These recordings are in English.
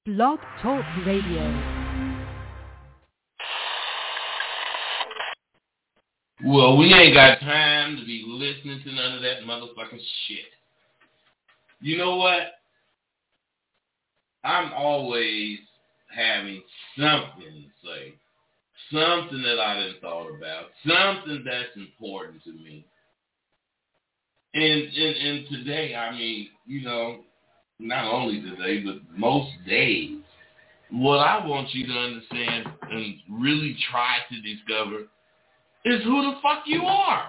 Blog Talk Radio. Well, we ain't got time to be listening to none of that motherfucking shit. You know what? I'm always having something to say. Something that I didn't thought about. Something that's important to me. And today, I mean, you know, not only today, but most days, what I want you to understand and really try to discover is who the fuck you are.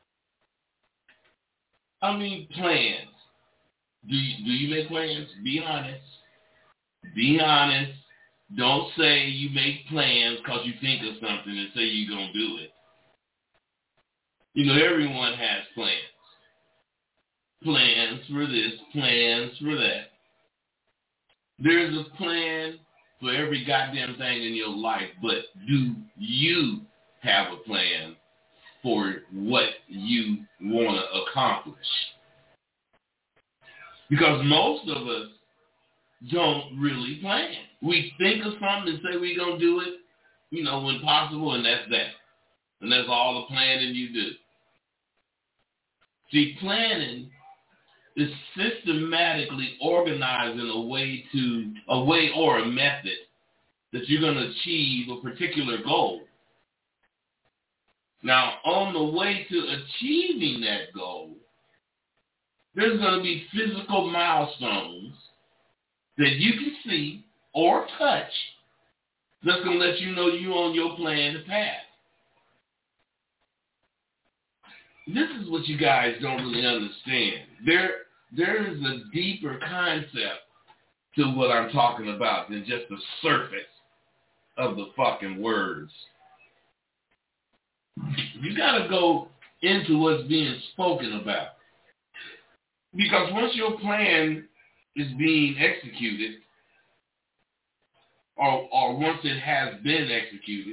I mean, plans. Do you make plans? Be honest. Be honest. Don't say you make plans because you think of something and say you're going to do it. You know, everyone has plans. Plans for this, plans for that. There's a plan for every goddamn thing in your life, but do you have a plan for what you want to accomplish? Because most of us don't really plan. We think of something and say we're going to do it, you know, when possible, and that's that. And that's all the planning you do. See, planning is systematically organizing a way or a method that you're going to achieve a particular goal. Now, on the way to achieving that goal, there's going to be physical milestones that you can see or touch that's going to let you know you're on your planned path. This is what you guys don't really understand. There is a deeper concept to what I'm talking about than just the surface of the fucking words. You got to go into what's being spoken about. Because once your plan is being executed, or once it has been executed,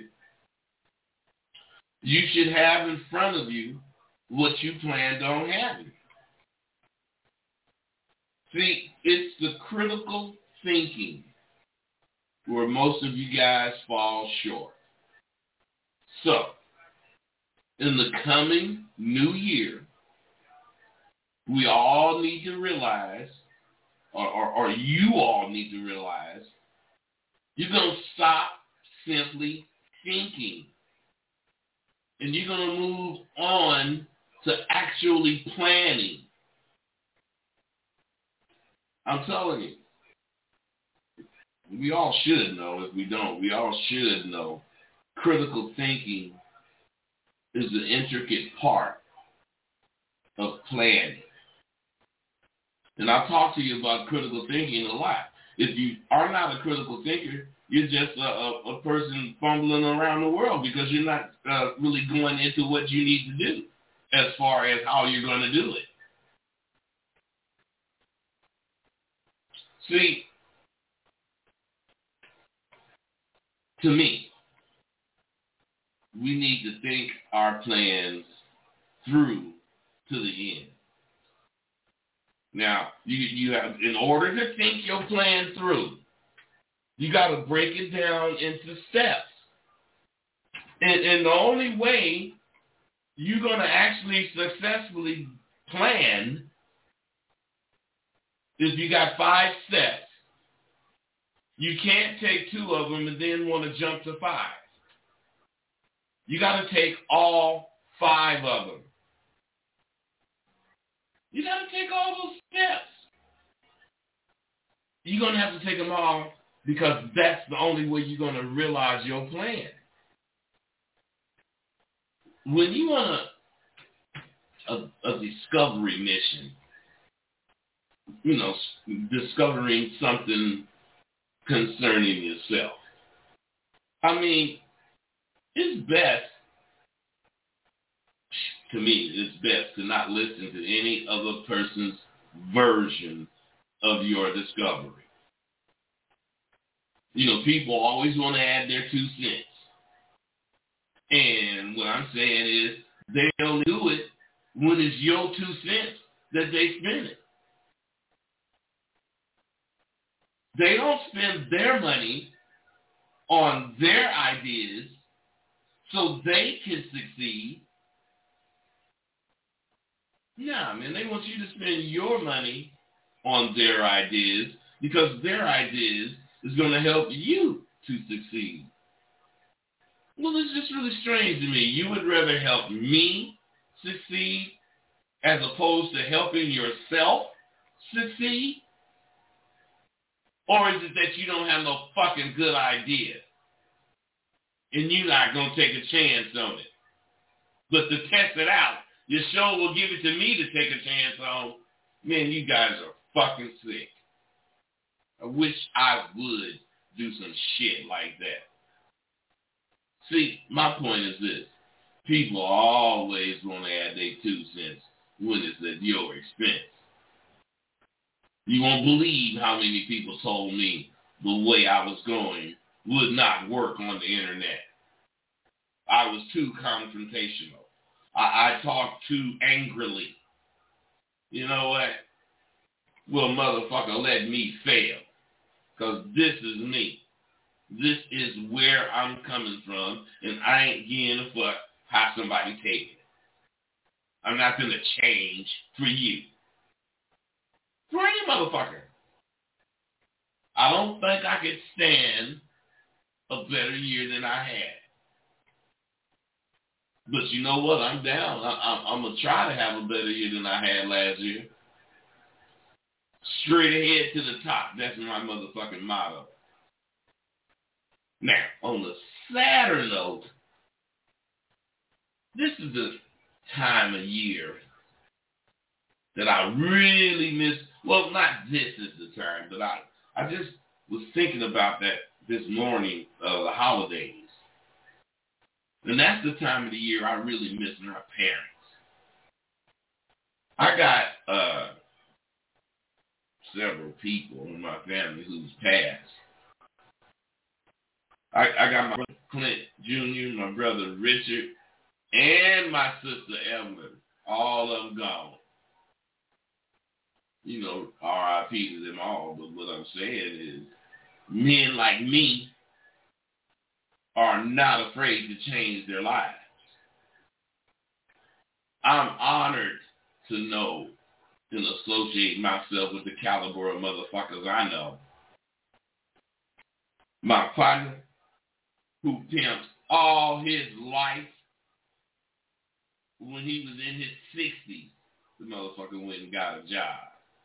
you should have in front of you what you planned on having. See, it's the critical thinking where most of you guys fall short. So, in the coming new year, we all need to realize, or you all need to realize, you're going to stop simply thinking. And you're going to move on to actually planning. I'm telling you. We all should know. If we don't, we all should know. Critical thinking is an intricate part of planning. And I'll talk to you about critical thinking a lot. If you are not a critical thinker, you're just a person fumbling around the world because you're not really going into what you need to do as far as how you're going to do it. See, to me, we need to think our plans through to the end. Now, you have, in order to think your plan through, you got to break it down into steps. And the only way you're going to actually successfully plan is you got 5 steps. You can't take 2 of them and then want to jump to 5. You got to take all 5 of them. You got to take all those steps. You're going to have to take them all because that's the only way you're going to realize your plan. When you on a discovery mission, you know, discovering something concerning yourself, I mean, it's best, to me, it's best to not listen to any other person's version of your discovery. You know, people always want to add their 2 cents. And what I'm saying is they only do it when it's your 2 cents that they spend it. They don't spend their money on their ideas so they can succeed. Nah, man, they want you to spend your money on their ideas because their ideas is going to help you to succeed. Well, it's just really strange to me. You would rather help me succeed as opposed to helping yourself succeed? Or is it that you don't have no fucking good idea and you're not going to take a chance on it? But to test it out, your show will give it to me to take a chance on. Man, you guys are fucking sick. I wish I would do some shit like that. See, my point is this. People always want to add their 2 cents when it's at your expense. You won't believe how many people told me the way I was going would not work on the internet. I was too confrontational. I talked too angrily. You know what? Well, motherfucker, let me fail. Because this is me. This is where I'm coming from, and I ain't giving a fuck how somebody take it. I'm not going to change for you. For any motherfucker. I don't think I could stand a better year than I had. But you know what? I'm down. I'm going to try to have a better year than I had last year. Straight ahead to the top. That's my motherfucking motto. Now, on the sadder note, this is the time of year that I really miss. Well, not this is the time, but I just was thinking about that this morning, the holidays. And that's the time of the year I really miss my parents. I got several people in my family who's passed. I got my brother Clint Jr., my brother Richard, and my sister Evelyn. All of them gone. You know, R.I.P. to them all. But what I'm saying is, men like me are not afraid to change their lives. I'm honored to know and associate myself with the caliber of motherfuckers I know. My partner, who pimped all his life, when he was in his 60s, the motherfucker went and got a job.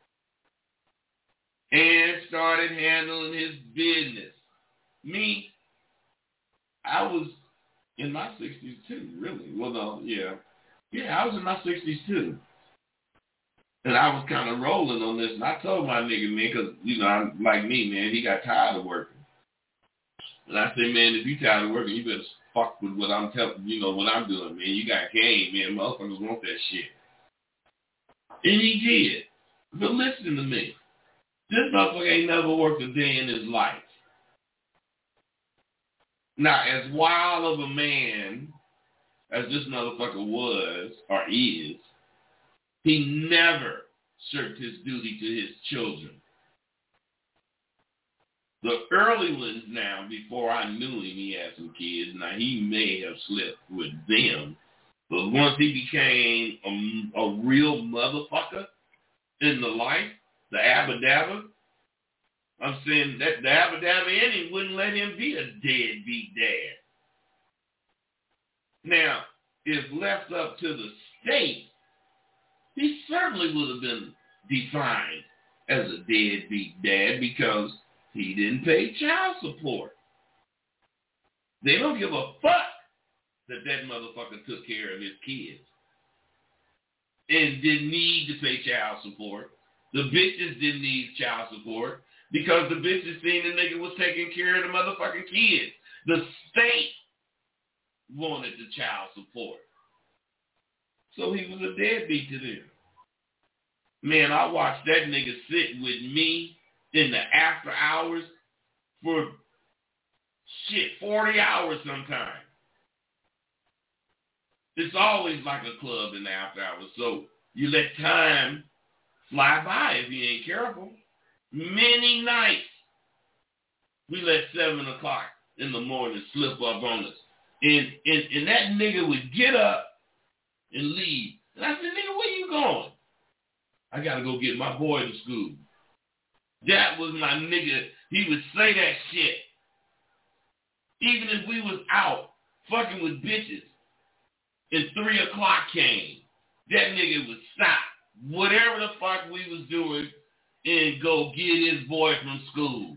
And started handling his business. Me, I was in my 60s too, really. Well, no, yeah. Yeah, I was in my 60s too. And I was kind of rolling on this. And I told my nigga, man, because, you know, I'm like me, man, he got tired of working. And I said, man, if you tired of working, you better fuck with what I'm telling you, know, what I'm doing, man. You got game, man. Motherfuckers want that shit. And he did. But listen to me. This motherfucker ain't never worked a day in his life. Now, as wild of a man as this motherfucker was or is, he never shirked his duty to his children. The early ones now, before I knew him, he had some kids. Now, he may have slept with them. But once he became a real motherfucker in the life, the Abba Dabba, I'm saying that the Abba Dabba in him wouldn't let him be a deadbeat dad. Now, if left up to the state, he certainly would have been defined as a deadbeat dad because he didn't pay child support. They don't give a fuck that motherfucker took care of his kids and didn't need to pay child support. The bitches didn't need child support because the bitches seen the nigga was taking care of the motherfucking kids. The state wanted the child support. So he was a deadbeat to them. Man, I watched that nigga sit with me in the after hours for 40 hours sometimes. It's always like a club in the after hours. So you let time fly by if you ain't careful. Many nights We let 7 o'clock in the morning slip up on us. And that nigga would get up and leave. And I said, nigga, where you going? I got to go get my boy to school. That was my nigga. He would say that shit. Even if we was out fucking with bitches and 3 o'clock came, that nigga would stop whatever the fuck we was doing and go get his boy from school.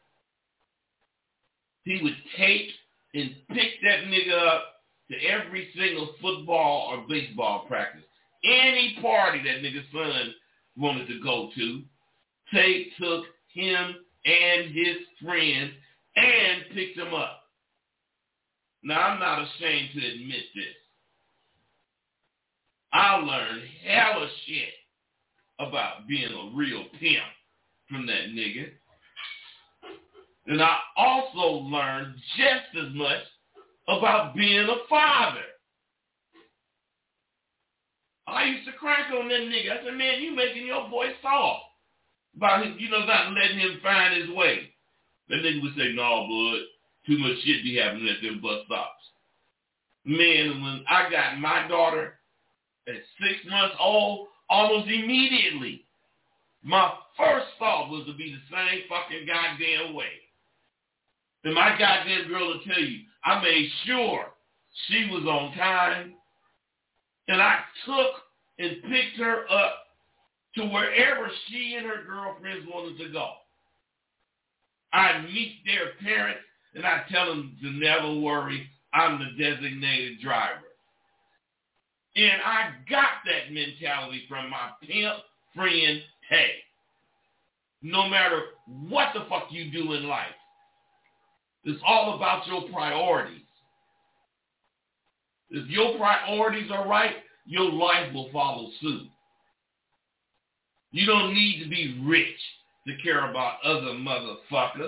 He would take and pick that nigga up to every single football or baseball practice. Any party that nigga's son wanted to go to, took him and his friends and picked him up. Now, I'm not ashamed to admit this. I learned hella shit about being a real pimp from that nigga. And I also learned just as much about being a father. I used to crack on that nigga. I said, man, you making your boy soft about him, not letting him find his way. That nigga would say, no, bud, too much shit be happening at them bus stops. Man, when I got my daughter at 6 months old, almost immediately, my first thought was to be the same fucking goddamn way. And my goddamn girl will tell you, I made sure she was on time, and I took and picked her up to wherever she and her girlfriends wanted to go. I'd meet their parents, and I'd tell them to never worry, I'm the designated driver. And I got that mentality from my pimp friend, hey, no matter what the fuck you do in life, it's all about your priorities. If your priorities are right, your life will follow suit. You don't need to be rich to care about other motherfuckers.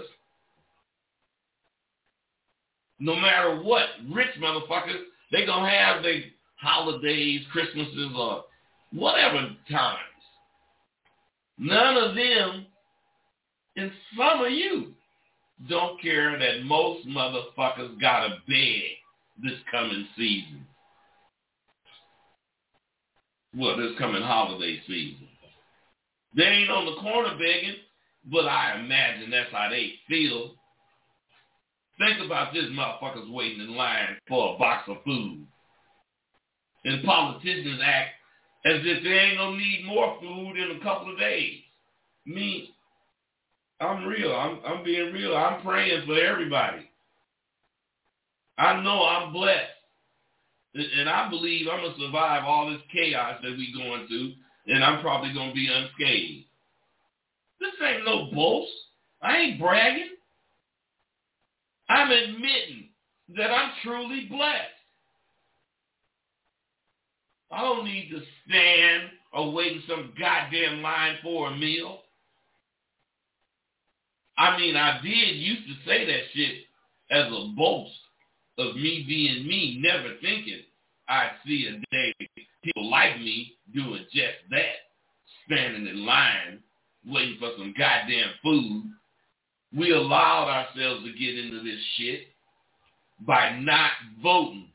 No matter what, rich motherfuckers, they gonna have their holidays, Christmases, or whatever times. None of them, and some of you, don't care that most motherfuckers got a bed this coming season. Well, this coming holiday season. They ain't on the corner begging, but I imagine that's how they feel. Think about this motherfuckers waiting in line for a box of food. And politicians act as if they ain't gonna need more food in a couple of days. Me, I'm real. I'm being real. I'm praying for everybody. I know I'm blessed. And I believe I'm going to survive all this chaos that we going through, and I'm probably going to be unscathed. This ain't no boast. I ain't bragging. I'm admitting that I'm truly blessed. I don't need to stand or wait in some goddamn line for a meal. I mean, I did used to say that shit as a boast of me being me, never thinking I'd see a day people like me doing just that, standing in line, waiting for some goddamn food. We allowed ourselves to get into this shit by not voting.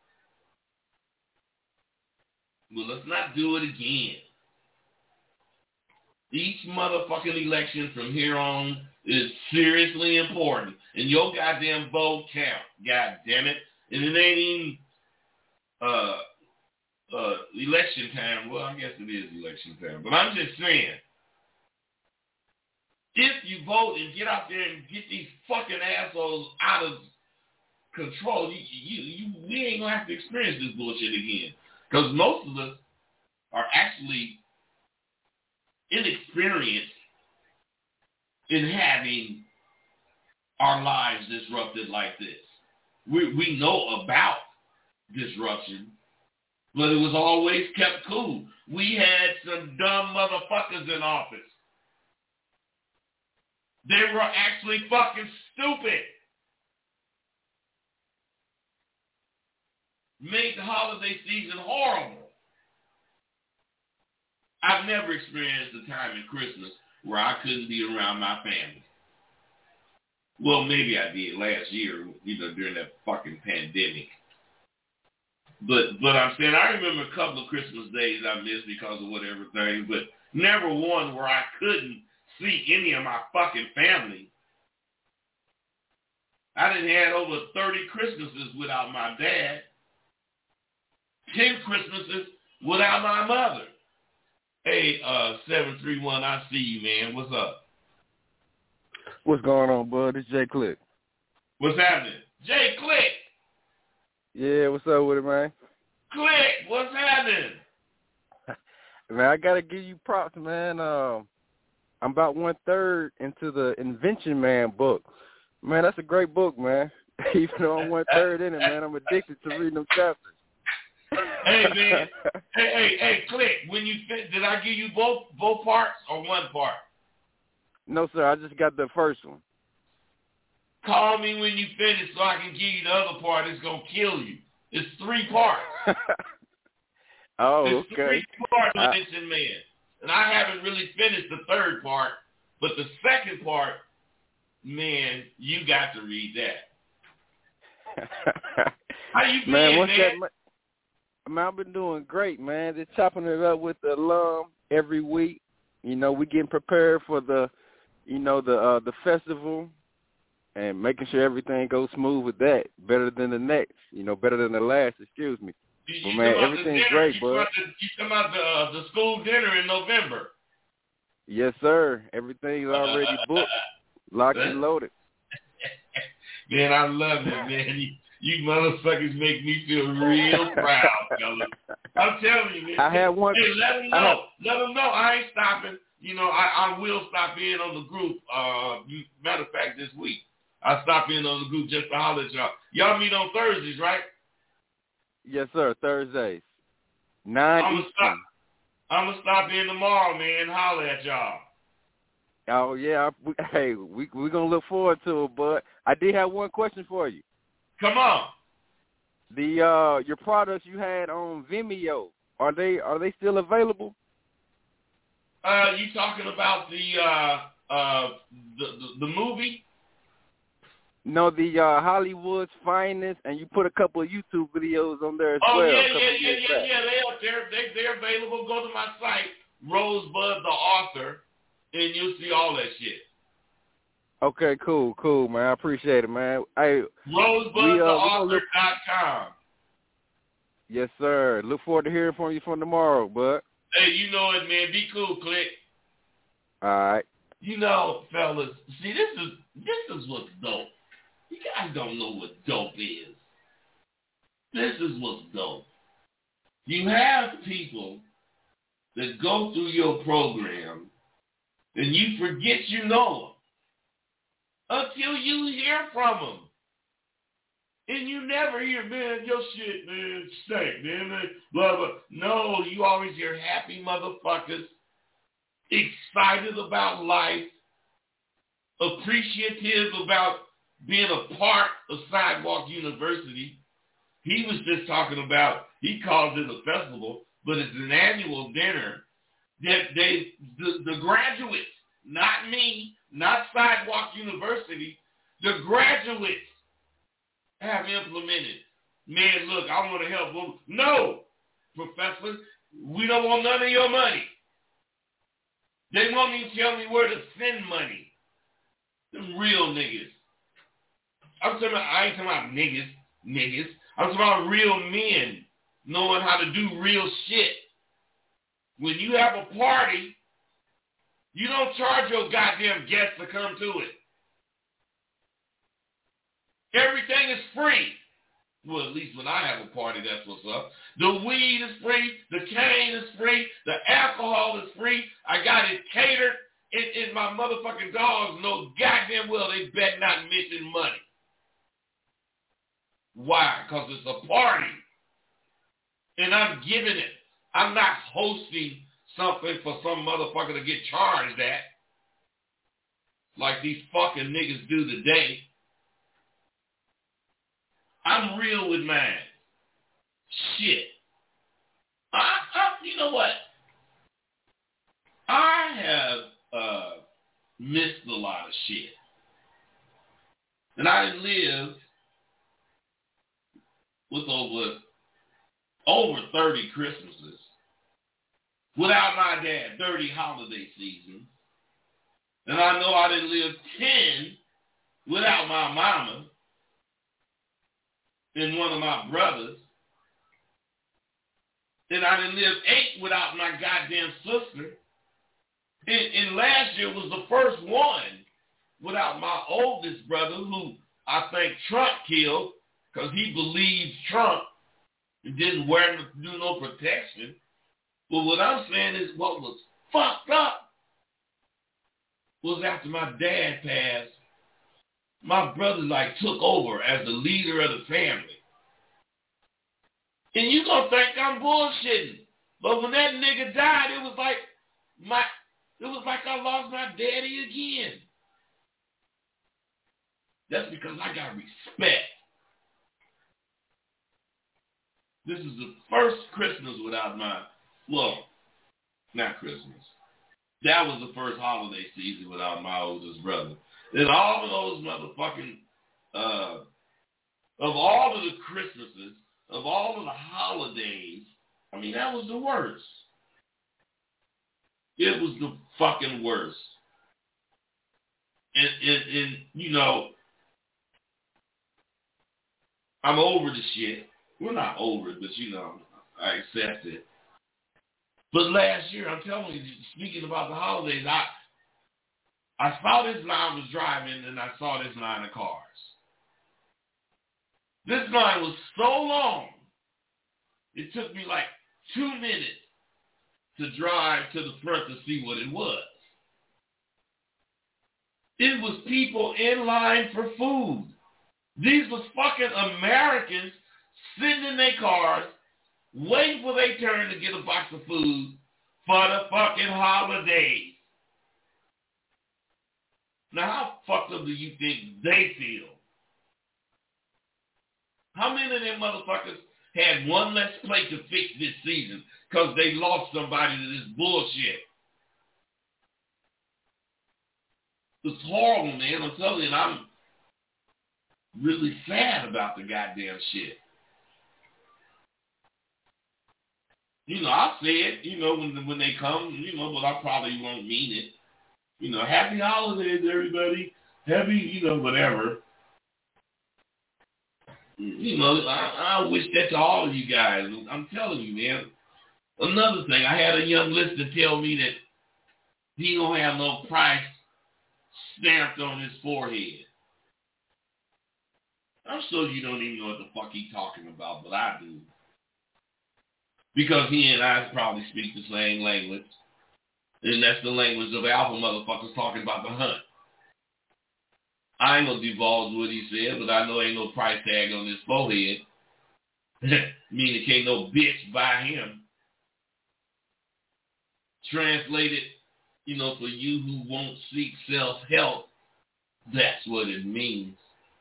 Well, let's not do it again. Each motherfucking election from here on is seriously important. And your goddamn vote count, god damn it. And it ain't even election time. Well, I guess it is election time. But I'm just saying, if you vote and get out there and get these fucking assholes out of control, we ain't going to have to experience this bullshit again. Because most of us are actually inexperienced in having our lives disrupted like this. We know about disruption, but it was always kept cool. We had some dumb motherfuckers in office. They were actually fucking stupid. Made the holiday season horrible. I've never experienced a time in Christmas where I couldn't be around my family. Well, maybe I did last year, during that fucking pandemic. But I'm saying I remember a couple of Christmas days I missed because of whatever thing, but never one where I couldn't see any of my fucking family. I done had over 30 Christmases without my dad. 10 Christmases without my mother. Hey, 731, I see you, man. What's up? What's going on, bud? It's Jay Click. What's happening? Jay Click! Yeah, what's up with it, man? Click! What's happening? Man, I got to give you props, man. I'm about 1/3 into the Invention Man book. Man, that's a great book, man. Even though I'm 1/3 in it, man, I'm addicted to reading them chapters. Hey, man. Hey, Click. When you did I give you both parts or one part? No, sir. I just got the first one. Call me when you finish so I can give you the other part. It's going to kill you. It's 3 parts. Oh, it's okay. 3 parts, Invention Man. And I haven't really finished the 3rd part, but the 2nd part, man, you got to read that. How you been, man? Man, I've been doing great, man. Just chopping it up with the alum every week. We getting prepared for the festival and making sure everything goes smooth with that. Better than the next, better than the last, excuse me. But, man, everything's great, bud. You come out the school dinner in November. Yes, sir. Everything's already booked, locked and loaded. Man, I love it, man. You motherfuckers make me feel real proud, fellas. I'm telling you, man. I had one. Hey, let them know. Let them know I ain't stopping. I will stop in on the group. Matter of fact, this week. I'll stop in on the group just to holler at y'all. Y'all meet on Thursdays, right? Yes, sir. Thursdays. 9 Eastern. I'm going to stop in tomorrow, man, and holler at y'all. Oh, yeah. We're going to look forward to it, bud. I did have one question for you. Come on. Your products you had on Vimeo, are they still available? You talking about the movie? No, the Hollywood's Finest, and you put a couple of YouTube videos on there as well. Oh, yeah. They're available. Go to my site, Rosebud the Author, and you'll see all that shit. Okay, cool, man. I appreciate it, man. RosebudTheAuthor.com. Yes, sir. Look forward to hearing from you from tomorrow, bud. Hey, you know it, man. Be cool, Click. All right. Fellas, see, this is what's dope. You guys don't know what dope is. This is what's dope. You have people that go through your program and you forget you know them until you hear from them. And you never hear, man, your shit, man, stank, man, blah, blah. No, you always hear happy motherfuckers, excited about life, appreciative about being a part of Sidewalk University. He was just talking about, he calls it a festival, but it's an annual dinner that the graduates, not me, not Sidewalk University, the graduates have implemented. Man, look, I want to help them. No, professor, we don't want none of your money. They won't even tell me where to send money. Them real niggas. I ain't talking about niggas. I'm talking about real men knowing how to do real shit. When you have a party, you don't charge your goddamn guests to come to it. Everything is free. Well, at least when I have a party, that's what's up. The weed is free. The cane is free. The alcohol is free. I got it catered. And my motherfucking dogs know goddamn well they bet not mention money. Why? Because it's a party. And I'm giving it. I'm not hosting something for some motherfucker to get charged at. Like these fucking niggas do today. I'm real with mine. Shit. You know what? I have missed a lot of shit. And I didn't live with over 30 Christmases without my dad, 30 holiday seasons. And I know I didn't live 10 without my mama and one of my brothers. And I didn't live 8 without my goddamn sister. And last year was the first one without my oldest brother, who I think Trump killed because he believed Trump and didn't do no protection. But what I'm saying is what was fucked up was after my dad passed, my brother took over as the leader of the family. And you gonna think I'm bullshitting. But when that nigga died, it was like I lost my daddy again. That's because I got respect. This is the first Christmas without not Christmas. That was the first holiday season without my oldest brother. And all of those motherfucking, of all of the Christmases, of all of the holidays, I mean, that was the worst. It was the fucking worst. And you know, I'm over the shit. We're not over it, but you know, I accept it. But last year, I'm telling you, speaking about the holidays, I saw this line, was driving, and I saw this line of cars. This line was so long, it took me like 2 minutes to drive to the front to see what it was. It was people in line for food. These was fucking Americans sitting in their cars, waiting for their turn to get a box of food for the fucking holidays. Now, how fucked up do you think they feel? How many of them motherfuckers had one less plate to fix this season because they lost somebody to this bullshit? It's horrible, man. I'm telling you, and I'm really sad about the goddamn shit. You know, I say it, you know, when they come, you know, but I probably won't mean it. You know, happy holidays, everybody. Happy, you know, whatever. You know, I wish that to all of you guys. I'm telling you, man. Another thing, I had a young listener tell me that he don't have no price stamped on his forehead. I'm sure you don't even know what the fuck he's talking about, but I do. Because he and I probably speak the same language. And that's the language of alpha motherfuckers talking about the hunt. I ain't gonna divulge what he said, but I know ain't no price tag on his forehead. Meaning can't no bitch buy him. Translated, you know, for you who won't seek self-help, that's what it means.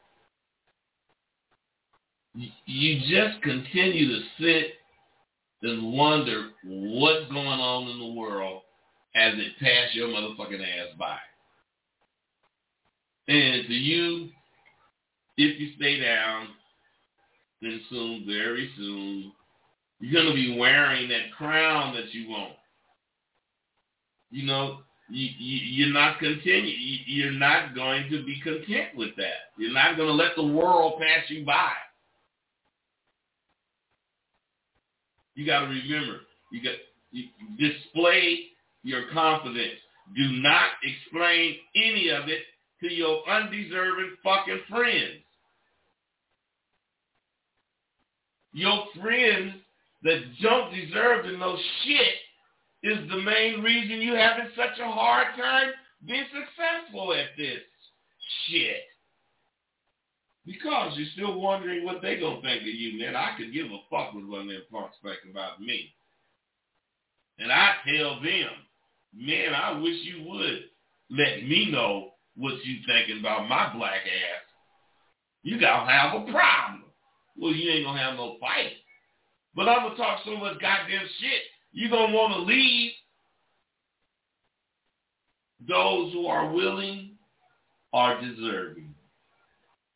You just continue to sit and wonder what's going on in the world as it passes your motherfucking ass by. And to you, if you stay down, then soon, very soon, you're going to be wearing that crown that you want. You know, you're not you're not going to be content with that. You're not going to let the world pass you by. You got to remember, you display your confidence. Do not explain any of it to your undeserving fucking friends. Your friends that don't deserve to know shit is the main reason you having such a hard time being successful at this shit. Because you're still wondering what they gonna think of you, man. I could give a fuck with one of them punks think about me. And I tell them, man, I wish you would let me know what you thinking about my black ass. You gotta have a problem. Well, you ain't gonna have no fight. But I'm gonna talk so much goddamn shit, you gonna wanna leave. Those who are willing are deserving.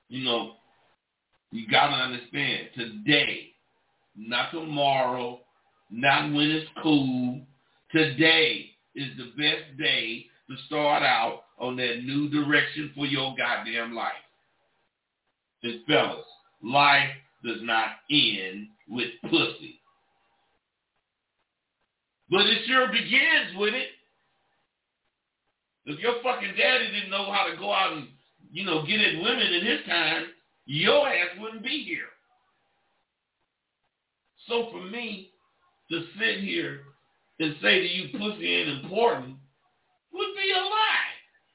You know, you got to understand, today, not tomorrow, not when it's cool, today is the best day to start out on that new direction for your goddamn life. And fellas, life does not end with pussy. But it sure begins with it. If your fucking daddy didn't know how to go out and, get at women in his time, your ass wouldn't be here. So for me to sit here and say to you pussy ain't important would be a lie.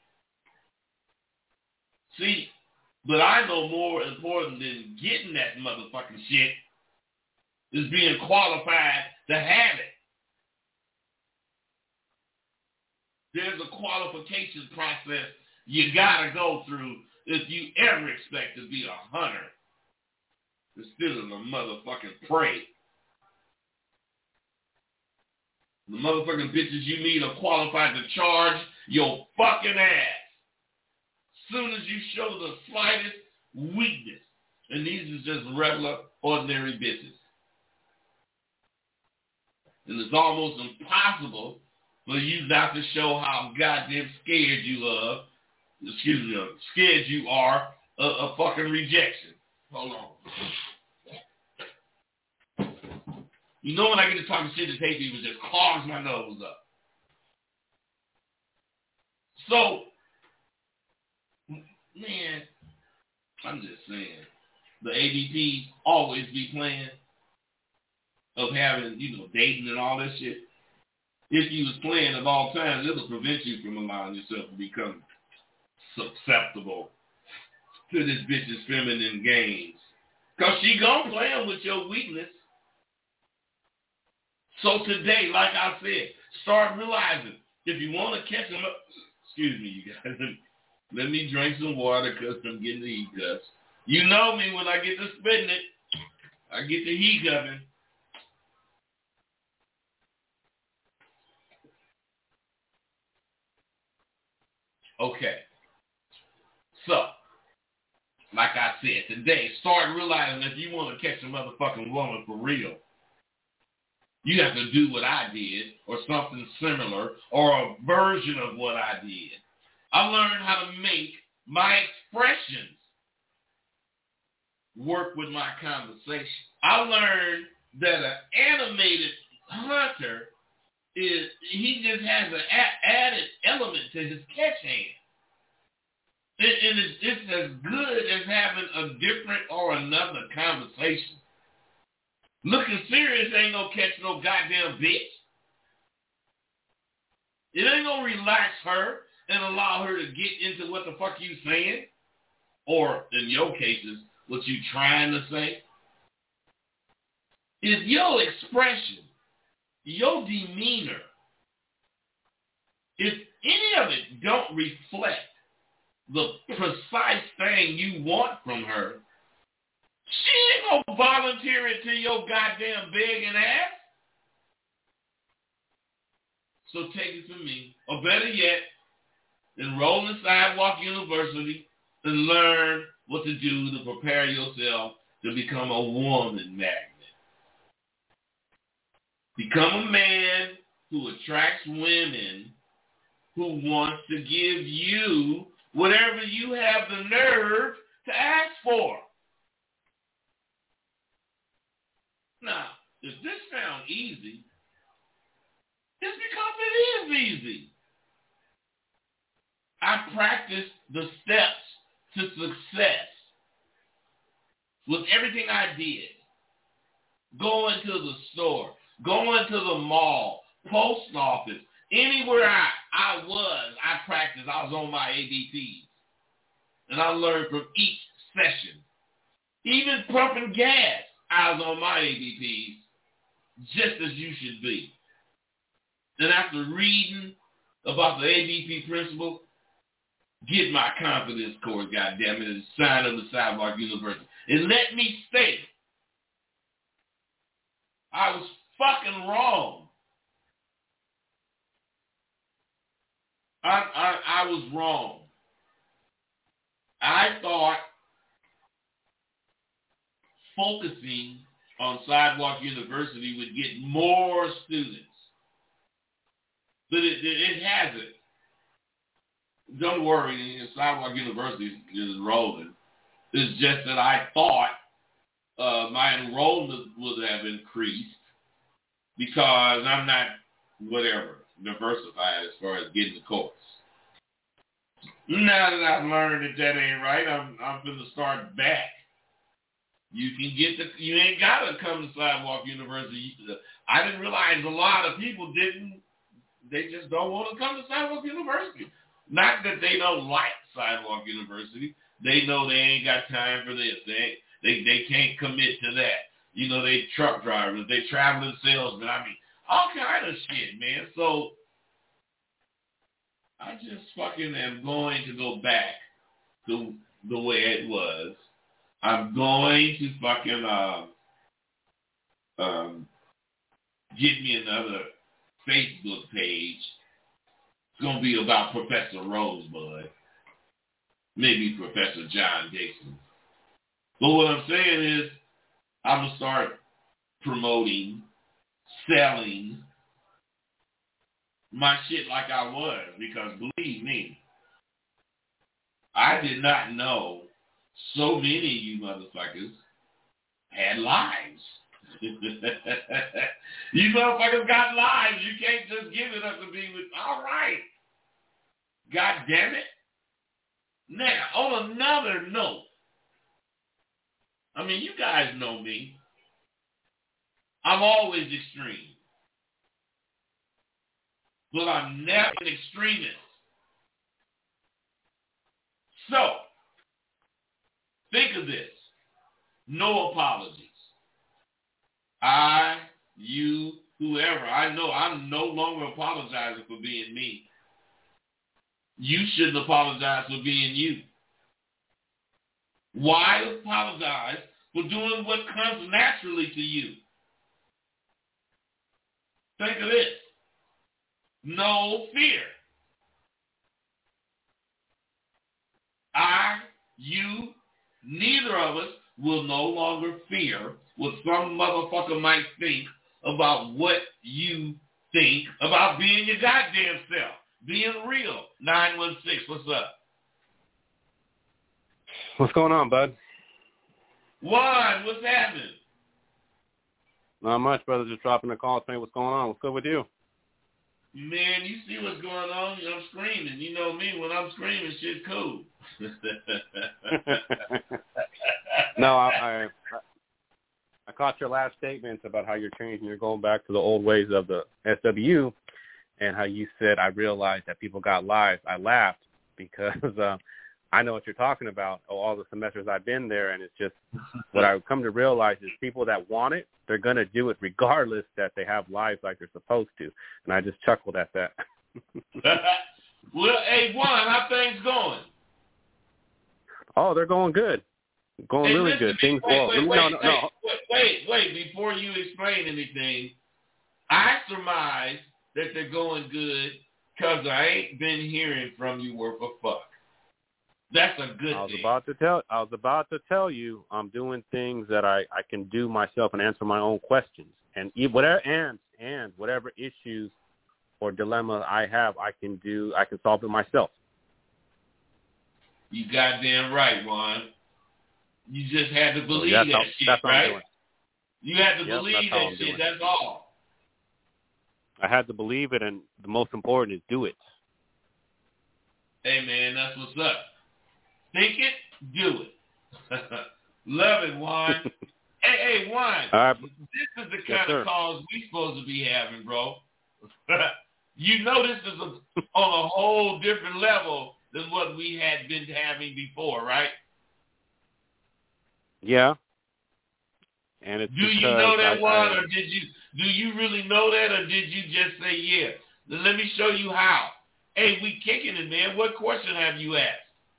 See, but I know more important than getting that motherfucking shit is being qualified to have it. There's a qualification process you gotta go through if you ever expect to be a hunter instead of a motherfucking prey. The motherfucking bitches you meet are qualified to charge your fucking ass. Soon as you show the slightest weakness. And these are just regular, ordinary bitches. And it's almost impossible for you not to show how goddamn scared you are of fucking rejection. Hold on. You know when I get to talking shit to hate people, it just clogs my nose up. So, man, I'm just saying, the ADPs always be playing of having, dating and all that shit. If you was playing of all times, it'll prevent you from allowing yourself to become susceptible to this bitch's feminine games. Because she gonna play them with your weakness. So today, like I said, start realizing if you want to catch them up, excuse me, you guys, let me drink some water because I'm getting the hiccups. You know me, when I get to spitting it, I get the hiccuping. Okay. So, like I said, today, start realizing if you want to catch a motherfucking woman for real, you have to do what I did or something similar or a version of what I did. I learned how to make my expressions work with my conversation. I learned that an animated hunter he just has an added element to his catch hand. And it's as good as having a different or another conversation. Looking serious ain't gonna catch no goddamn bitch. It ain't gonna relax her and allow her to get into what the fuck you saying. Or, in your cases, what you trying to say. If your expression, your demeanor, if any of it don't reflect the precise thing you want from her, she ain't gonna volunteer it to your goddamn begging ass. So take it from me. Or better yet, enroll in Sidewalk University and learn what to do to prepare yourself to become a woman magnet. Become a man who attracts women who wants to give you whatever you have the nerve to ask for. Now, if this sounds easy, it's because it is easy. I practiced the steps to success with everything I did. Going to the store, going to the mall, post office, anywhere I practiced. I was on my ADPs. And I learned from each session. Even pumping gas, I was on my ADPs, just as you should be. And after reading about the ADP principle, get my confidence course, goddammit, and sign up with Sidewalk University. And let me say, I was fucking wrong. I was wrong. I thought focusing on Sidewalk University would get more students. But it hasn't. Don't worry, Sidewalk University is rolling. It's just that I thought my enrollment would have increased because I'm not, diversified as far as getting the course. Now that I've learned that ain't right, I'm going to start back. You ain't got to come to Sidewalk University. I didn't realize a lot of people didn't. They just don't want to come to Sidewalk University. Not that they don't like Sidewalk University. They know they ain't got time for this. They can't commit to that. You know, they truck drivers, they traveling salesmen. I mean, all kind of shit, man. So I just fucking am going to go back to the way it was. I'm going to fucking get me another Facebook page. It's going to be about Professor Rosebud. Maybe Professor John Dixon. But what I'm saying is I'm going to start promoting, selling my shit like I was. Because believe me, I did not know so many of you motherfuckers had lives. You motherfuckers got lives. You can't just give it up to be with, all right. God damn it. Now, on another note, I mean, you guys know me. I'm always extreme. But I'm never an extremist. So, think of this. No apologies. I, you, whoever, I know I'm no longer apologizing for being me. You shouldn't apologize for being you. Why apologize for doing what comes naturally to you? Think of this. No fear. I, you, neither of us will no longer fear what some motherfucker might think about what you think about being your goddamn self. Being real. 916, what's up? What's going on, bud? Juan, what's happening? Not much, brother. Just dropping a call saying what's going on. What's good with you? Man, you see what's going on? I'm screaming. You know me, when I'm screaming, shit's cool. No, I caught your last statements about how you're changing. You're going back to the old ways of the SWU, and how you said, I realized that people got lives. I laughed because I know what you're talking about. All the semesters I've been there, and it's just what I've come to realize is people that want it, they're going to do it regardless that they have lives like they're supposed to. And I just chuckled at that. Well, hey, Juan, how things going? Oh, they're going good. Going really good. Things well. Wait. Before you explain anything, I surmise that they're going good because I ain't been hearing from you worth a fuck. That's a good thing. I was about to tell you I'm doing things that I can do myself and answer my own questions. And whatever issues or dilemma I have, I can solve it myself. You goddamn right, Juan. You just had to believe that shit, right? You had to believe that shit, that's all. I had to believe it, and the most important is do it. Hey, man, that's what's up. Think it, do it. Love it, Juan. Hey, Juan, this is the kind of calls we supposed to be having, bro. You know this is on a whole different level than what we had been having before, right? Yeah. And it's do you know that, Juan, or do you really know that, or did you just say, yeah? Then let me show you how. Hey, we kicking it, man. What question have you asked?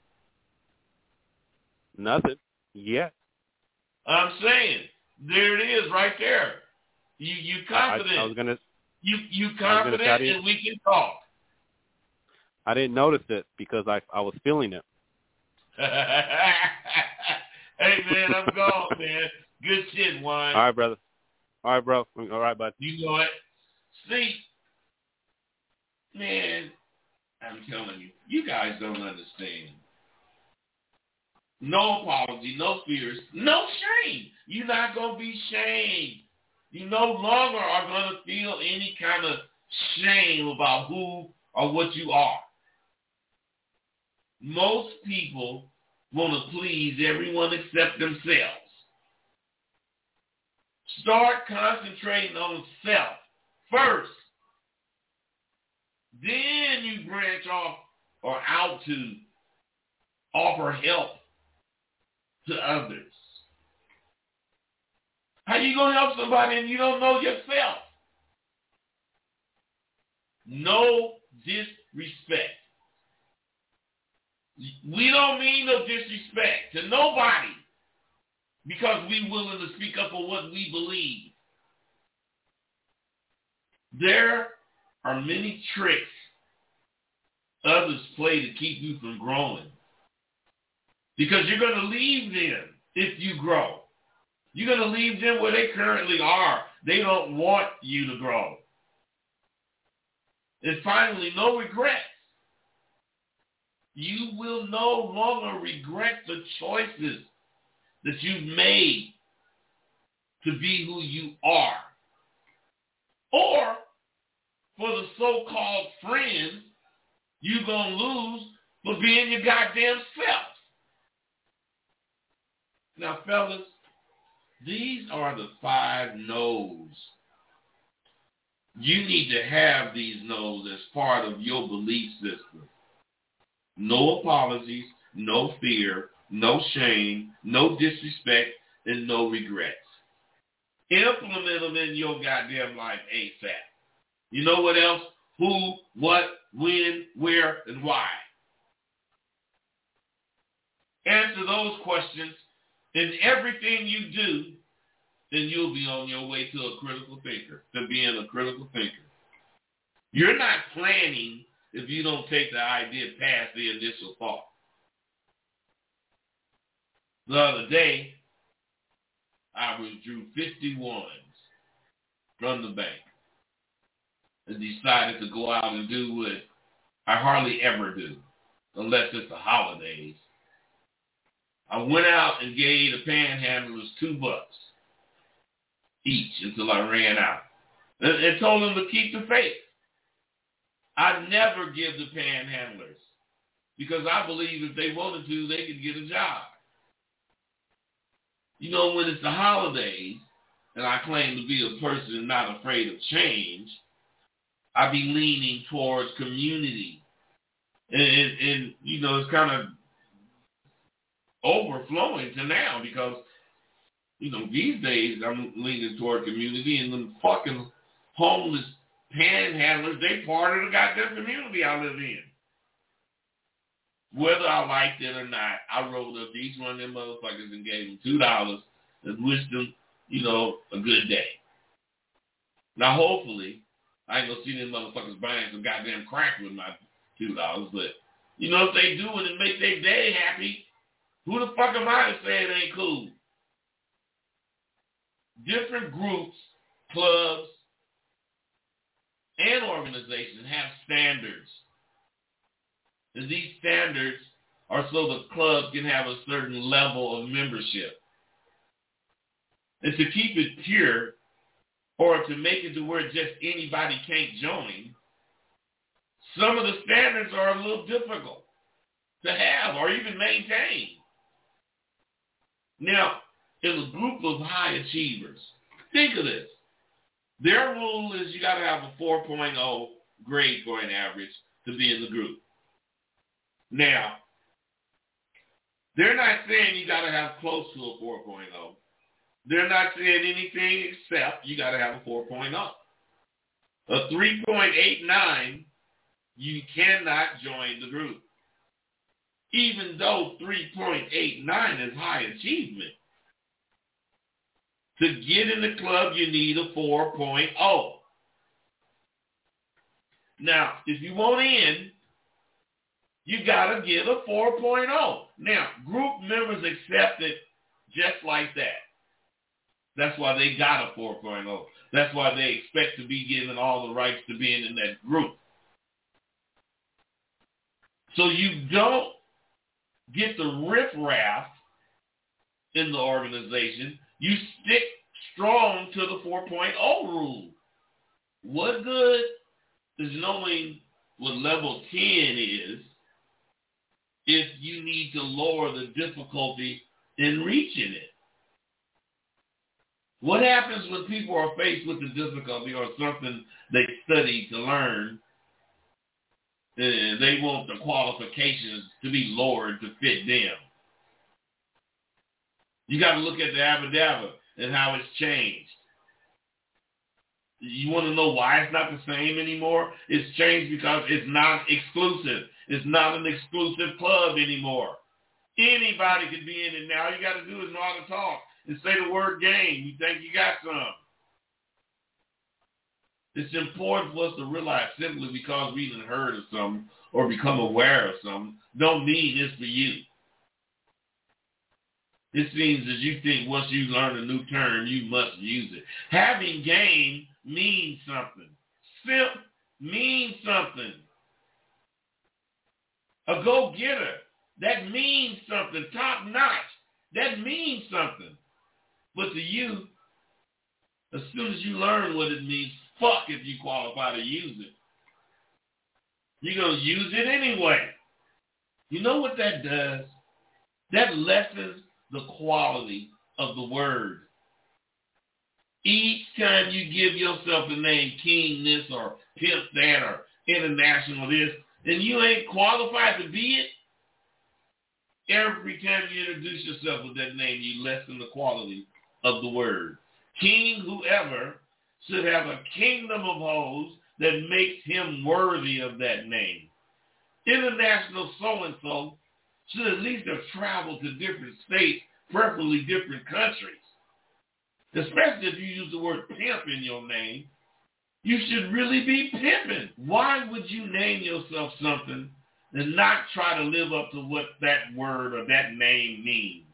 Nothing. Yeah. I'm saying, there it is right there. You confident. I was gonna. You confident and we can talk. I didn't notice it because I was feeling it. Hey, man, man. I'm gone, man. Good shit, Juan. All right, brother. All right, bro. All right, bud. You know it. See, man, I'm telling you, you guys don't understand. No apology, no fears, no shame. You're not going to be shamed. You no longer are going to feel any kind of shame about who or what you are. Most people want to please everyone except themselves. Start concentrating on self first. Then you branch off or out to offer help to others. How you going to help somebody and you don't know yourself? No disrespect. We don't mean no disrespect to nobody because we're willing to speak up for what we believe. There are many tricks others play to keep you from growing because you're going to leave them if you grow. You're going to leave them where they currently are. They don't want you to grow. And finally, no regrets. You will no longer regret the choices that you've made to be who you are. Or for the so-called friends you're going to lose for being your goddamn self. Now, fellas, these are the 5 no's. You need to have these no's as part of your belief system. No apologies, no fear, no shame, no disrespect, and no regrets. Implement them in your goddamn life ASAP. You know what else? Who, what, when, where, and why. Answer those questions in everything you do, then you'll be on your way to a critical thinker, to being a critical thinker. You're not planning if you don't take the idea past the initial thought. The other day, I withdrew 50 ones from the bank and decided to go out and do what I hardly ever do, unless it's the holidays. I went out and gave the panhandlers $2 each until I ran out. And told them to keep the faith. I never give the panhandlers because I believe if they wanted to, they could get a job. You know, when it's the holidays, and I claim to be a person not afraid of change, I be leaning towards community. And you know, it's kind of overflowing to now because, you know, these days I'm leaning toward community, and the fucking homeless panhandlers, they part of the goddamn community I live in. Whether I liked it or not, I rolled up to each one of them motherfuckers and gave them $2 and wished them, you know, a good day. Now, hopefully, I ain't gonna see them motherfuckers buying some goddamn crack with my $2, but, you know, if they do it and make their day happy, who the fuck am I to say it ain't cool? Different groups, clubs, and organizations have standards. And these standards are so the club can have a certain level of membership. And to keep it pure, or to make it to where just anybody can't join, some of the standards are a little difficult to have or even maintain. Now, in a group of high achievers, think of this. Their rule is you got to have a 4.0 grade point average to be in the group. Now, they're not saying you got to have close to a 4.0. They're not saying anything except you got to have a 4.0. A 3.89, you cannot join the group. Even though 3.89 is high achievement. To get in the club, you need a 4.0. Now, if you want in, you got to get a 4.0. Now, group members accepted just like that. That's why they got a 4.0. That's why they expect to be given all the rights to being in that group. So you don't get the riffraff in the organization. You stick strong to the 4.0 rule. What good is knowing what level 10 is if you need to lower the difficulty in reaching it? What happens when people are faced with the difficulty or something they study to learn, and they want the qualifications to be lowered to fit them? You got to look at the Abba and how it's changed. You want to know why it's not the same anymore? It's changed because it's not exclusive. It's not an exclusive club anymore. Anybody can be in it now. All you got to do is know how to talk and say the word game. You think you got some. It's important for us to realize simply because we even heard of something or become aware of something don't mean it's for you. It seems that you think once you learn a new term, you must use it. Having game means something. Simp means something. A go-getter, that means something. Top notch, that means something. But to you, as soon as you learn what it means, fuck if you qualify to use it. You're going to use it anyway. You know what that does? That lessens the quality of the word. Each time you give yourself the name King this or Pimp that or International this, and you ain't qualified to be it, every time you introduce yourself with that name, you lessen the quality of the word. King whoever should have a kingdom of hoes that makes him worthy of that name. International so-and-so should at least have traveled to different states, preferably different countries. Especially if you use the word pimp in your name, you should really be pimping. Why would you name yourself something and not try to live up to what that word or that name means?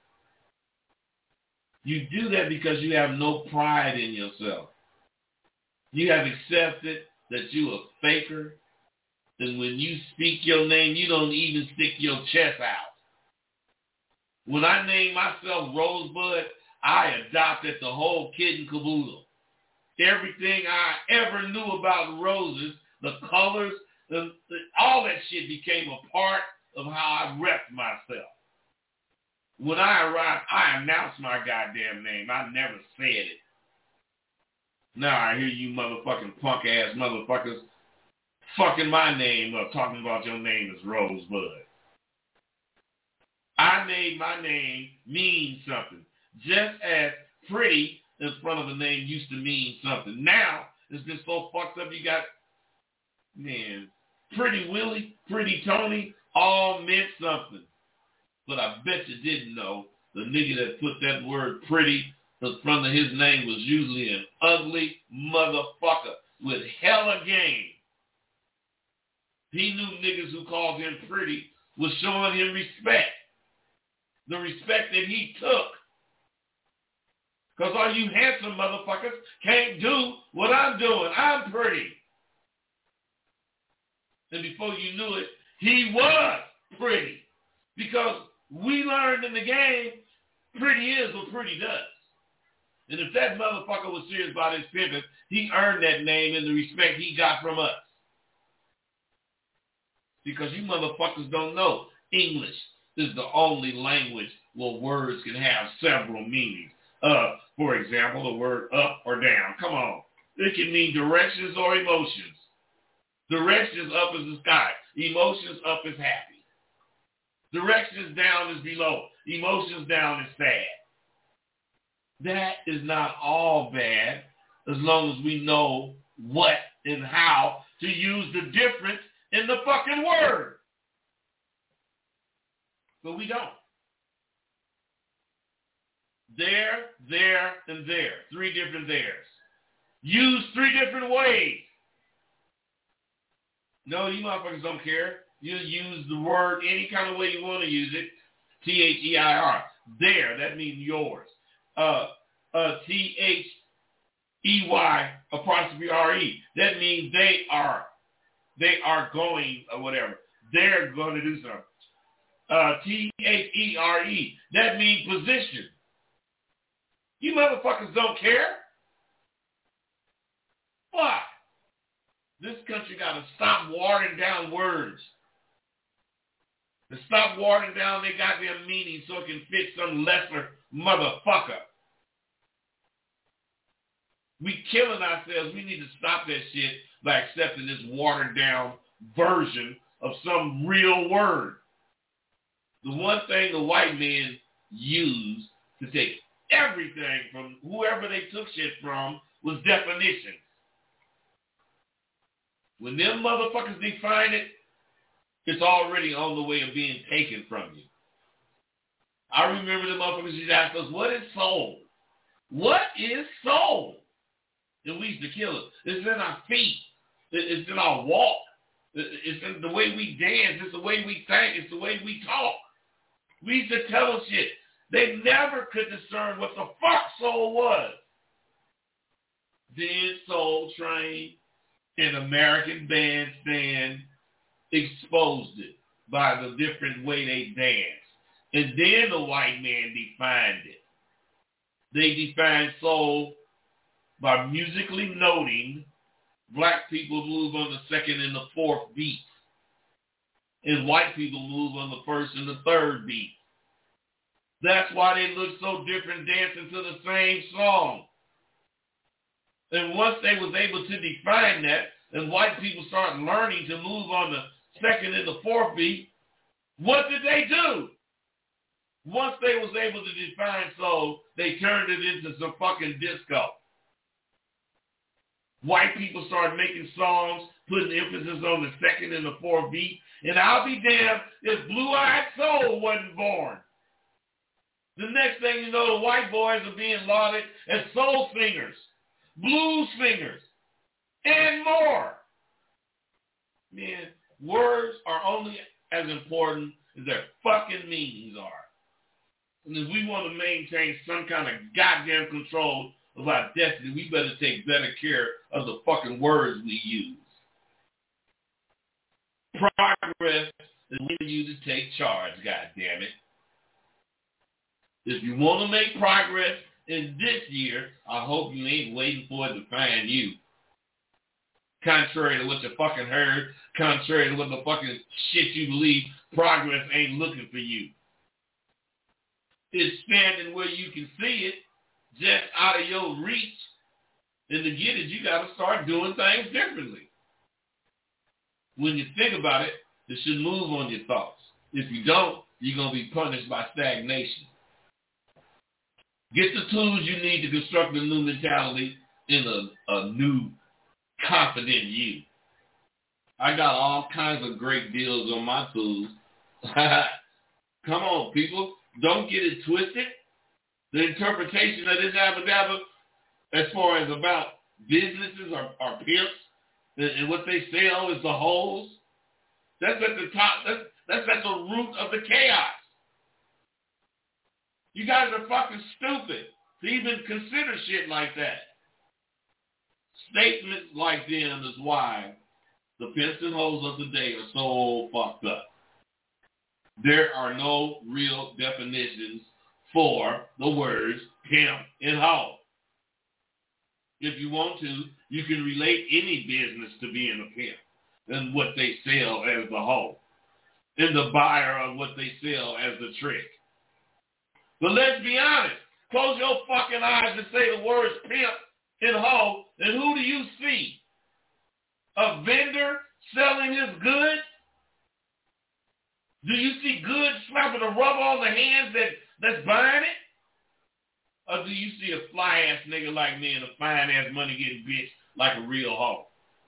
You do that because you have no pride in yourself. You have accepted that you're a faker, and when you speak your name, you don't even stick your chest out. When I named myself Rosebud, I adopted the whole kit and caboodle. Everything I ever knew about roses, the colors, all that shit became a part of how I repped myself. When I arrived, I announced my goddamn name. I never said it. Now I hear you motherfucking punk-ass motherfuckers fucking my name up, talking about your name is Rosebud. I made my name mean something, just as pretty in front of the name used to mean something. Now, it's been so fucked up, you got, man, Pretty Willie, Pretty Tony, all meant something. But I bet you didn't know the nigga that put that word pretty in front of his name was usually an ugly motherfucker with hella game. He knew niggas who called him pretty was showing him respect. The respect that he took. Because all you handsome motherfuckers can't do what I'm doing. I'm pretty. And before you knew it, he was pretty. Because we learned in the game, pretty is what pretty does. And if that motherfucker was serious about his pimping, he earned that name and the respect he got from us. Because you motherfuckers don't know, English is the only language where words can have several meanings. For example, the word up or down. Come on. It can mean directions or emotions. Directions up is the sky. Emotions up is happy. Directions down is below. Emotions down is sad. That is not all bad as long as we know what and how to use the difference in the fucking word. But we don't. There, and there. 3 different theirs. Use 3 different ways. No, you motherfuckers don't care. You use the word any kind of way you want to use it. Their. Their, that means yours. THEY apostrophe RE. That means they are going or whatever. They're going to do something. THERE. That means position. You motherfuckers don't care. Why? This country got to stop watering down words. And stop watering down their goddamn meaning so it can fit some lesser motherfucker. We killing ourselves. We need to stop that shit by accepting this watered down version of some real word. The one thing the white men use to take everything from whoever they took shit from was definitions. When them motherfuckers define it, it's already on the way of being taken from you. I remember the motherfuckers used to ask us, what is soul? What is soul? And we used to kill it. It's in our feet. It's in our walk. It's in the way we dance. It's the way we think. It's the way we talk. We used to tell them shit. They never could discern what the fuck soul was. Then Soul Train and American Bandstand exposed it by the different way they danced. And then the white man defined it. They defined soul by musically noting black people move on the second and the fourth beat, and white people move on the first and the third beat. That's why they look so different dancing to the same song. And once they was able to define that, and white people started learning to move on the second and the fourth beat, what did they do? Once they was able to define soul, they turned it into some fucking disco. White people started making songs, putting emphasis on the second and the fourth beat, and I'll be damned if Blue-Eyed Soul wasn't born. The next thing you know, the white boys are being lauded as soul singers, blues singers, and more. Man, words are only as important as their fucking meanings are. And if we want to maintain some kind of goddamn control of our destiny, we better take better care of the fucking words we use. Progress is leading you to take charge, goddammit. If you want to make progress in this year, I hope you ain't waiting for it to find you. Contrary to what you fucking heard, contrary to what the fucking shit you believe, progress ain't looking for you. It's standing where you can see it, just out of your reach. And to get it, you got to start doing things differently. When you think about it, it should move on your thoughts. If you don't, you're going to be punished by stagnation. Get the tools you need to construct a new mentality in a new, confident you. I got all kinds of great deals on my tools. Come on, people. Don't get it twisted. The interpretation of this abba-dabba as far as about businesses or pimps and what they sell is the holes. That's at the top. That's at the root of the chaos. You guys are fucking stupid to even consider shit like that. Statements like them is why the pimps and hoes of the day are so fucked up. There are no real definitions for the words pimp and hoe. If you want to, you can relate any business to being a pimp and what they sell as the hoe, and the buyer of what they sell as the trick. But let's be honest. Close your fucking eyes and say the words pimp and hoe, and who do you see? A vendor selling his goods? Do you see goods slapping a rubber on the hands that's buying it? Or do you see a fly-ass nigga like me and a fine-ass money-getting bitch like a real hoe?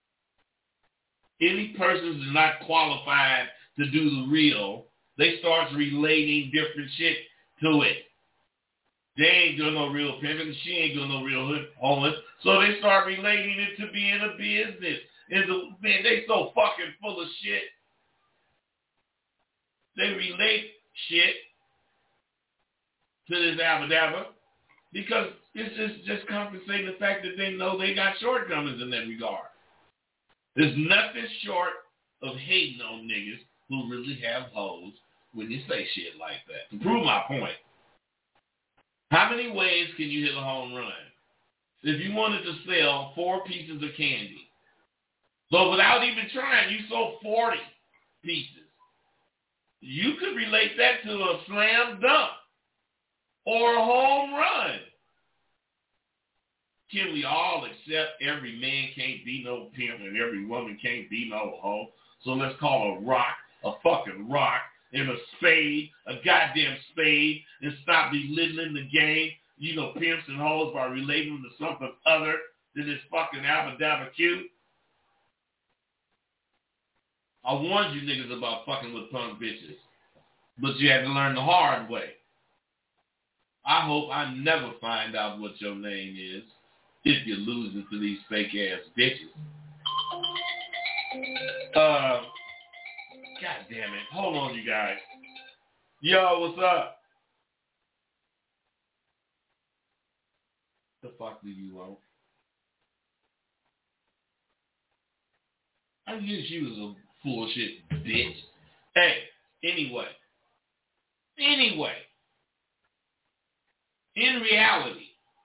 Any person who's not qualified to do the real, they start relating different shit to it. They ain't doing no real pimping. She ain't doing no real hoeing. So they start relating it to being a business. Man, they so fucking full of shit. They relate shit to this Abba Dabba because it's just compensating the fact that they know they got shortcomings in that regard. There's nothing short of hating on niggas who really have hoes when you say shit like that. To prove my point, how many ways can you hit a home run? If you wanted to sell 4 pieces of candy, but without even trying, you sold 40 pieces. You could relate that to a slam dunk or a home run. Can we all accept every man can't be no pimp and every woman can't be no hoe? So let's call a rock a fucking rock and a spade, a goddamn spade, and stop belittling the game, pimps and hoes by relating them to something other than this fucking Abba Dabba Q. I warned you niggas about fucking with punk bitches, but you had to learn the hard way. I hope I never find out what your name is if you're losing to these fake-ass bitches. God damn it. Hold on, you guys. Yo, what's up? The fuck do you want? I knew she was a bullshit bitch. Hey, anyway, in reality,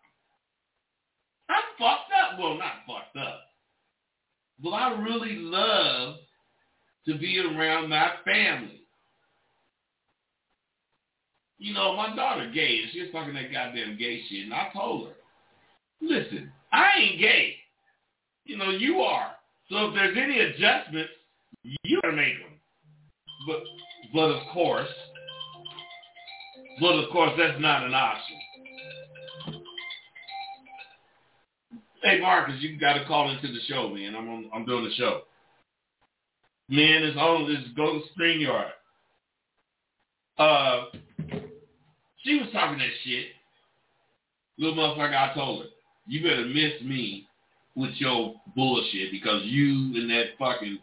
I'm fucked up. Well, not fucked up, but I really love to be around my family. My daughter gay, and she was talking that goddamn gay shit, and I told her, listen, I ain't gay. You are. So if there's any adjustments, you gotta make them. But of course, that's not an option. Hey Marcus, you gotta call into the show, man. I'm doing the show. Man, it's on. Just go to StreamYard. She was talking that shit. Little motherfucker, I told her, you better miss me with your bullshit because you and that fucking,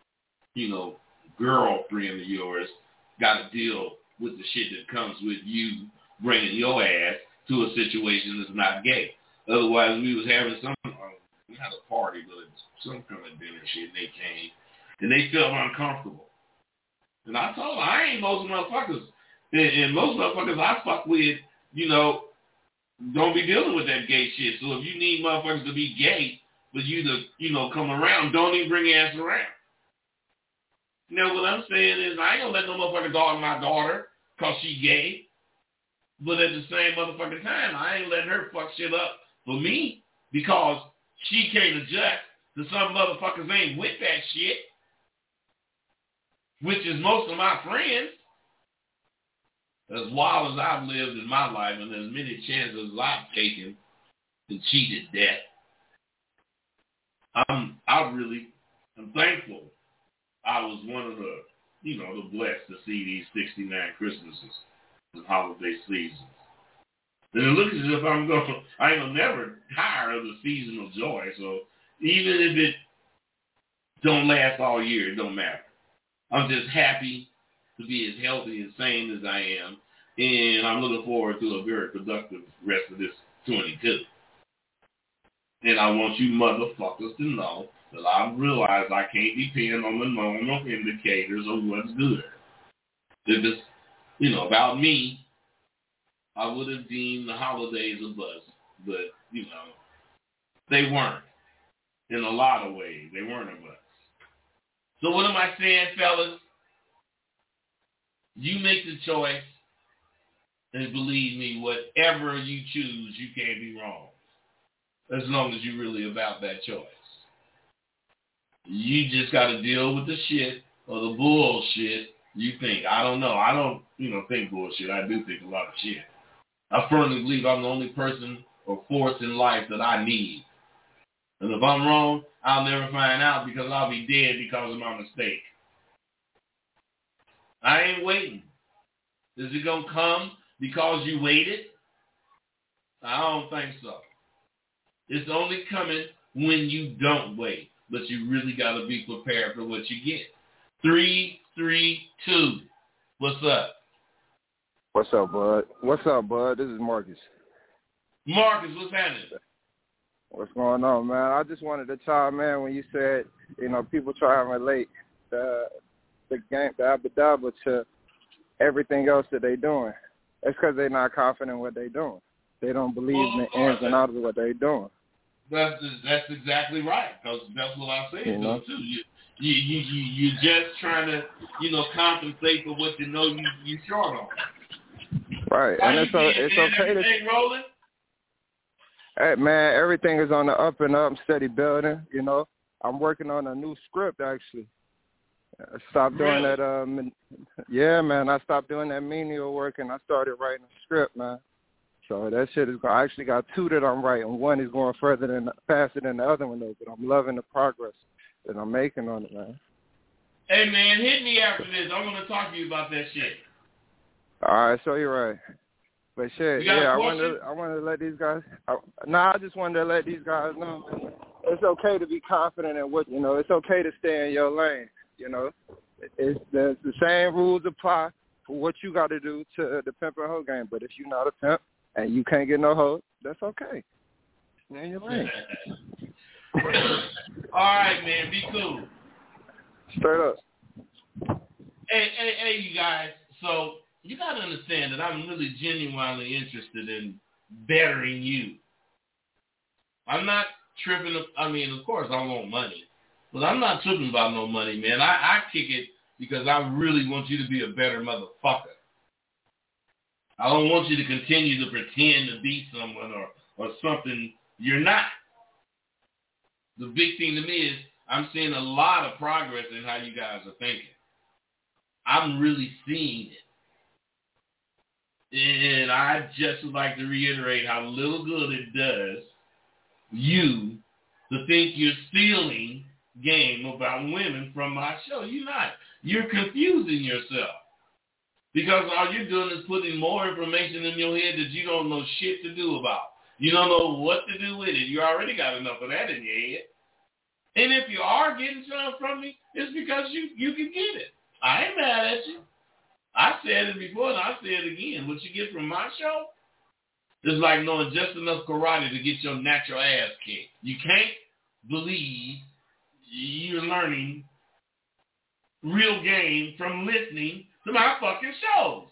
girlfriend of yours got to deal with the shit that comes with you bringing your ass to a situation that's not gay. Otherwise, we was having we had a party, but some kind of dinner shit, and they came, and they felt uncomfortable. And I told her, I ain't most motherfuckers. And most motherfuckers I fuck with, don't be dealing with that gay shit. So if you need motherfuckers to be gay for you to, come around, don't even bring your ass around. What I'm saying is I ain't gonna let no motherfucker dog my daughter because she gay. But at the same motherfucking time, I ain't letting her fuck shit up for me because she can't adjust to some motherfuckers ain't with that shit, which is most of my friends. As wild as I've lived in my life and as many chances as I've taken and cheated death, I'm thankful I was one of the, the blessed to see these 69 Christmases and holiday seasons. And it looks as if I ain't gonna never tire of the season of joy. So even if it don't last all year, it don't matter. I'm just happy to be as healthy and sane as I am, and I'm looking forward to a very productive rest of this 22. And I want you motherfuckers to know that I realize I can't depend on the normal indicators of what's good. If it's, about me, I would have deemed the holidays a buzz, but, they weren't. In a lot of ways, they weren't a buzz. So what am I saying, fellas? You make the choice, and believe me, whatever you choose, you can't be wrong. As long as you're really about that choice. You just got to deal with the shit or the bullshit you think. I don't know. I don't, think bullshit. I do think a lot of shit. I firmly believe I'm the only person or force in life that I need. And if I'm wrong, I'll never find out because I'll be dead because of my mistake. I ain't waiting. Is it going to come because you waited? I don't think so. It's only coming when you don't wait. But you really got to be prepared for what you get. 3-3-2. What's up? What's up, bud? This is Marcus. Marcus, what's happening? What's going on, man? I just wanted to chime in when you said, people try to relate the game, the Abu Dhabi to everything else that they're doing. It's because they're not confident in what they're doing. They don't believe in the ins and outs of what they're doing. That's exactly right. Because that's what I said too. You're just trying to, compensate for what you short on. Right, and it's okay to. Rolling? Hey, man, everything is on the up and up, steady building. I'm working on a new script actually. I stopped doing that. Yeah, man, I stopped doing that menial work and I started writing a script, man. So that shit is. I actually got 2 that I'm writing. One is going faster than the other one though, but I'm loving the progress that I'm making on it, man. Hey, man, hit me after this. I want to talk to you about that shit. All right, so you're right. But shit, I wanted to let these guys. I just wanted to let these guys know it's okay to be confident in what It's okay to stay in your lane. It's the same rules apply for what you got to do to the pimp and hoe game. But if you're not a pimp and you can't get no hoe, that's okay. Stay in your lane. All right, man, be cool. Straight up. Hey, you guys. So you got to understand that I'm really genuinely interested in bettering you. I'm not tripping. I mean, of course, I want money. But I'm not tripping about no money, man. I kick it because I really want you to be a better motherfucker. I don't want you to continue to pretend to be someone or something you're not. The big thing to me is I'm seeing a lot of progress in how you guys are thinking. I'm really seeing it. And I just would like to reiterate how little good it does you to think you're stealing game about women from my show. You're not. You're confusing yourself. Because all you're doing is putting more information in your head that you don't know shit to do about. You don't know what to do with it. You already got enough of that in your head. And if you are getting something from me, it's because you can get it. I ain't mad at you. I said it before and I say it again. What you get from my show is like knowing just enough karate to get your natural ass kicked. You can't believe you're learning real game from listening to my fucking shows.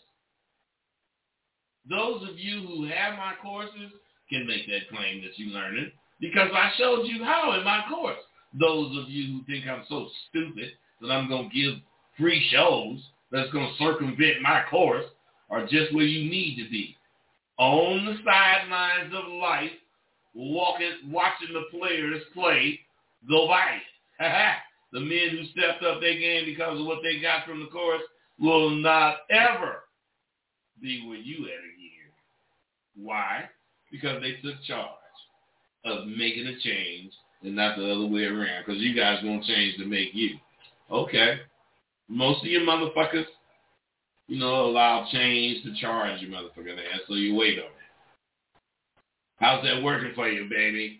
Those of you who have my courses can make that claim that you're learning because I showed you how in my course. Those of you who think I'm so stupid that I'm going to give free shows that's going to circumvent my course are just where you need to be. On the sidelines of life, watching the players play, go by it. The men who stepped up their game because of what they got from the course will not ever be where you at again. Why? Because they took charge of making a change and not the other way around. Because you guys won't change to make you. Okay. Most of you motherfuckers, allow change to charge your motherfucking ass, so you wait on it. How's that working for you, baby?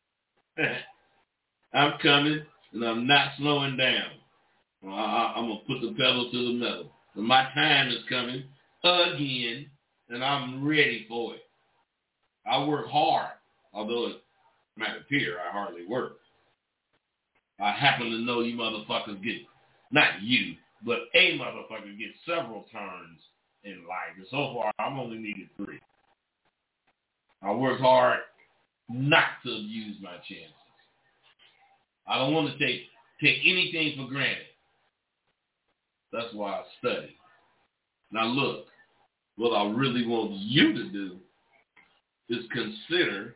I'm coming, and I'm not slowing down. I'm going to put the pedal to the metal. And my time is coming again, and I'm ready for it. I work hard, although it might appear I hardly work. I happen to know you motherfuckers get, not you, but a motherfucker gets several turns in life. And so far, I'm only needed 3. I work hard not to abuse my chances. I don't want to take anything for granted. That's why I study. Now look, what I really want you to do is consider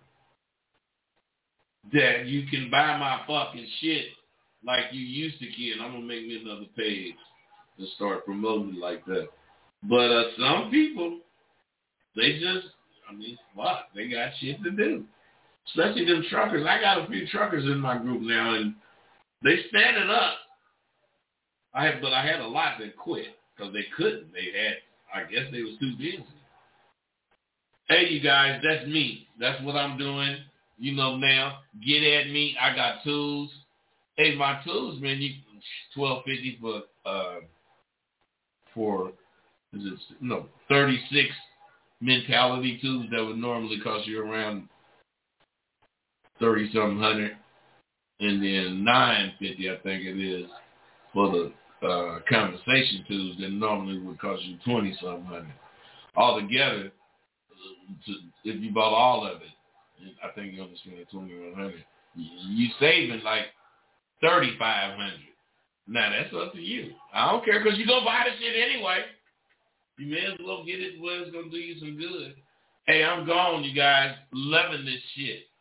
that you can buy my fucking shit like you used to, kid. I'm going to make me another page and start promoting it like that. But some people, they just, they got shit to do. Especially them truckers. I got a few truckers in my group now, and they standing up. I had a lot that quit because they couldn't. I guess they was too busy. Hey, you guys, that's me. That's what I'm doing. Now, get at me. I got tools. Hey, my tools, man, you $12.50 for 36 mentality tubes that would normally cost you around $30-something hundred, and then $950, I think it is, for the conversation tubes that normally would cost you $20-something hundred. Altogether, if you bought all of it, I think you only spend $2,100. You saving like $3,500. Now that's up to you. I don't care because you're gonna buy the shit anyway. You may as well get it where it's gonna do you some good. Hey, I'm gone, you guys. Loving this shit.